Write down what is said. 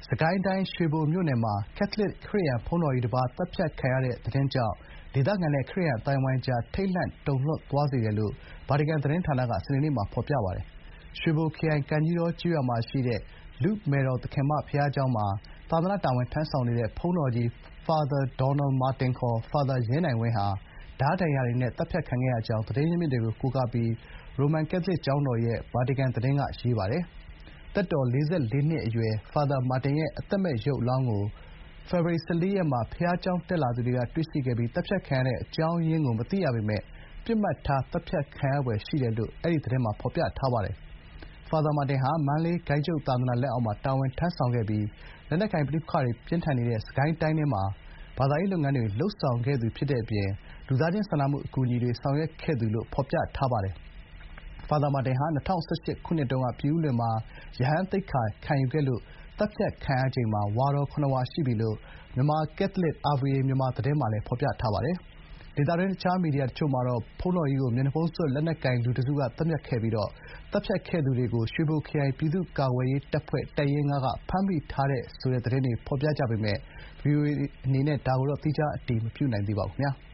စကိုင်းတိုင်းရွှေဘိုမြို့နယ်မှာကက်သလစ်ခရစ်ယာန်ဘုန်းတော်ကြီးတစ်ပါးသတ်ဖြတ်ခံရတဲ့သတင်းကြောင့်ဒေသခံနဲ့ခရစ်ယာန်အသိုင်းအဝိုင်းကြားထိတ်လန့်တုန်လှုပ်သွားစေတယ်လို့ဗာတီကန်သတင်းဌာနကစနေနေ့မှာဖော်ပြပါတယ်။ရွှေဘိုခရိုင်ကံကြီးတောကျေးရွာမှာရှိတဲ့လုမယ်တော်သခင်မဘုရားကျောင်းမှာသာသနာတာဝန်ထမ်းဆောင်နေတဲ့ဘုန်းတော်ကြီး Father Donald Martin ခေါ် Father ရဲနိုင်ဝင်းဟာဓားဒဏ်ရာတွေနဲ့သတ်ဖြတ်ခံခဲ့ရကြောင်းသတင်းရင်းမြစ်တွေကိုကိုးကားပြီးရိုမန်ကက်သလစ်ကျောင်းတော်ရဲ့ဗာတီကန်သတင်းကရေးပါတယ်။သက်တော်44နှစ်အရွယ် Father Martin ရဲ့အသက်မဲ့ရုပ်အလောင်းကိုဖေဖော်ဝါရီ14ရက်မှာဘုရားကျောင်းတက်လာသူတွေကတွေ့ရှိခဲ့ပြီးသတ်ဖြတ်ခံရတဲ့အကြောင်းရင်းကိုမသိရပေမယ့်ပစ်မှတ်ထားသတ်ဖြတ်ခံရဖွယ်ရှိတယ်လို့အဲဒီသတင်းမှာဖော်ပြထားပါတယ်။ Father Martin ဟာမန္တလေးဂိုဏ်းချုပ်သာသနာလက်အောက်မှာတာဝန်ထမ်းဆောင်ခဲ့ပြီးလက်နက်ကိုင်ပဋိပက္ခတွေပြင်းထန်နေတဲ့စစ်ကိုင်းတိုင်းထဲမှာဘာသာရေးလုပ်ငန်းတွေလုပ်ဆောင်ခဲ့သူဖြစ်တဲ့အပြင်လူသားချင်းစာနာမှုအကူအညီတွေဆောင်ရွက်ခဲ့သူလို့ဖော်ပြထားပါတယ်။ Father Martin ဟာ2018ခုနှစ်တုန်းကပြင်ဦးလွင်မှာရဟန်းသိက္ခာခံယူခဲ့လို့သတ်ဖြတ်ခံရချိန်မှာဝါတော်7 ဝါရှိပြီလို့မြန်မာကက်သလစ် RVA မြန်မာသတင်းမှာလည်းဖော်ပြထားပါတယ်။ဒေသတွင်းအခြားမီဒီယာတချို့မှာတော့ဘုန်းတော်ကြီးကိုမျက်နှာဖုံးစွပ်လက်နက်ကိုင်လူတစုကသတ်ဖြတ်ခဲ့ပြီးသတ်ဖြတ်ခဲ့သူတွေကိုရွှေဘိုခရိုင်ပြည်သူ့ကာကွယ်ရေးတပ်ဖွဲ့တပ်ရင်း 5 ကဖမ်းမိထားတယ်ဆိုတဲ့သတင်းတွေဖော်ပြကြပေမယ့် VOA အနေနဲ့ဒါကိုတော့သီးခြားအတည်မပြုနိုင်သေးပါဘူး။